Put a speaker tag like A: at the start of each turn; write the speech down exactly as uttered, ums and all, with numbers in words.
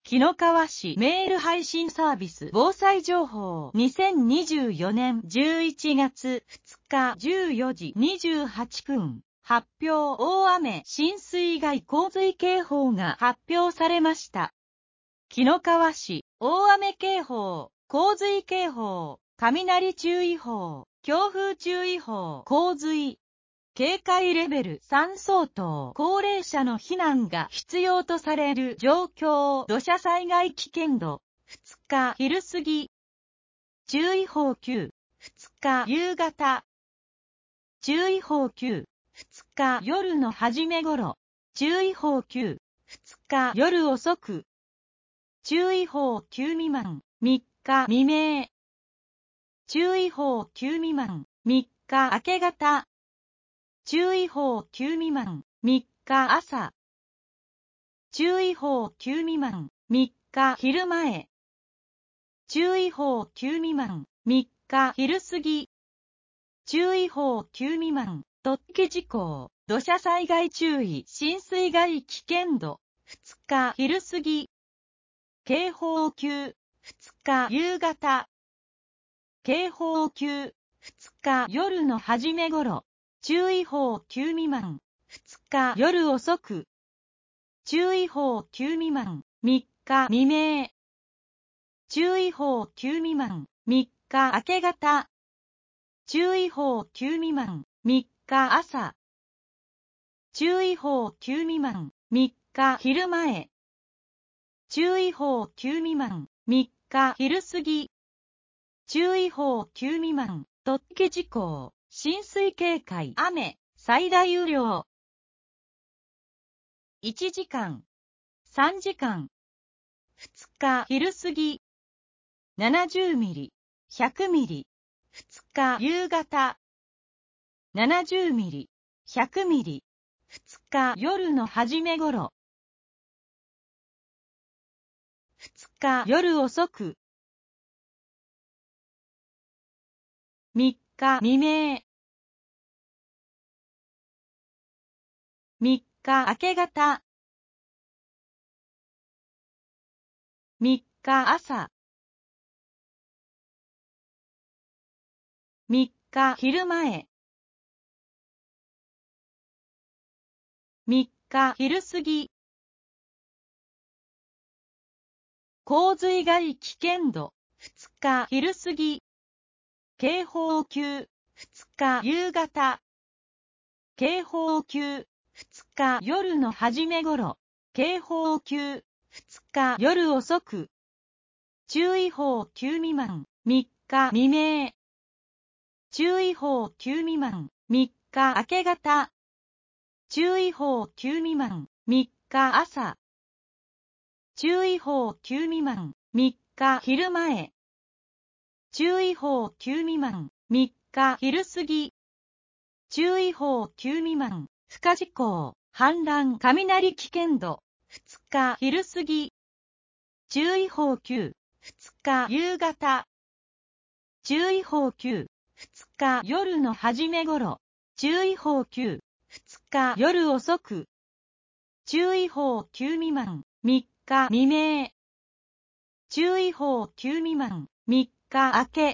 A: 紀の川市メール配信サービス防災情報にせんにじゅうよねんじゅういちがつふつかじゅうよじにじゅうはっぷん発表大雨浸水害洪水警報が発表されました。紀の川市大雨警報、洪水警報、雷注意報、強風注意報、洪水警戒レベルさん相当、高齢者の避難が必要とされる状況、土砂災害危険度、ふつか昼過ぎ、注意報きゅう、ふつか夕方、注意報きゅう、ふつか夜の初め頃、注意報きゅう、ふつか夜遅く、注意報きゅう未満、みっか未明、注意報きゅう未満、みっか明け方、注意報きゅう未満、みっか朝。注意報きゅう未満、みっか昼前。注意報きゅう未満、みっか昼過ぎ。注意報きゅう未満、突起事項、土砂災害注意、浸水害危険度、ふつか昼過ぎ。警報級、ふつか夕方。警報級、ふつか夜の初め頃。注意報きゅう未満、ふつか夜遅く。注意報きゅう未満、みっか未明。注意報きゅう未満、みっか明け方。注意報きゅう未満、みっか朝。注意報きゅう未満、みっか昼前。注意報きゅう未満、みっか昼過ぎ。注意報きゅう未満、突起事項、浸水警戒、雨。最大雨量いちじかん、さんじかん、ふつか昼過ぎななじゅうミリ、ひゃくミリ、ふつか夕方ななじゅうミリ、ひゃくミリ、ふつか夜の初め頃、ふつか夜遅く、みっか未明、みっか明け方、みっか朝、みっか昼前、みっか昼過ぎ、洪水害危険度、ふつか昼過ぎ、警報級、ふつか夕方、警報級、ふつか夜の初め頃、警報級、ふつか夜遅く、注意報きゅう未満、みっか未明、注意報きゅう未満、みっか明け方、注意報きゅう未満、みっか朝、注意報きゅう未満、みっか昼前、注意報きゅう未満、みっか昼過ぎ、注意報きゅう未満、付加事項、氾濫雷危険度、ふつか昼過ぎ、注意報きゅう、ふつか夕方、注意報きゅう、ふつか夜の初め頃、注意報きゅう、ふつか夜遅く、注意報きゅう未満、みっか未明、注意報きゅう未満、みっか明け、